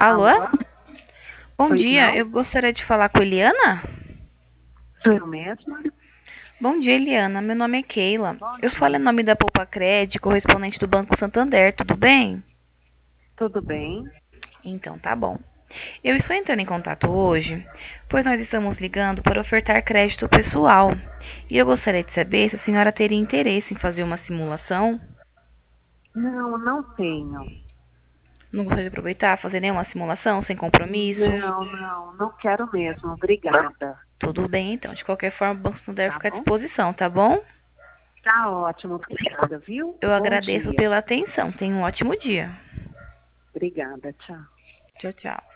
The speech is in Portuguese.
Alô? Alô? Bom Pois dia, não? eu gostaria de falar com Eliana. Sou eu mesma? Bom dia, Eliana. Meu nome é Keila. Bom Eu falo em dia. nome da Poupa Cred, correspondente do Banco Santander, tudo bem? Tudo bem? Então, tá bom. Eu estou entrando em contato hoje, pois nós estamos ligando para ofertar crédito pessoal. E eu gostaria de saber se a senhora teria interesse em fazer uma simulação. Não, não tenho. Não gostaria de aproveitar, fazer nenhuma simulação sem compromisso? Não quero mesmo. Obrigada. Tudo bem, então. De qualquer forma, o Banco Santander Tá fica à bom? disposição, tá bom? Tá ótimo. Obrigada, viu? Eu Bom agradeço dia. pela atenção. Tenha um ótimo dia. Obrigada. Tchau. Tchau, tchau.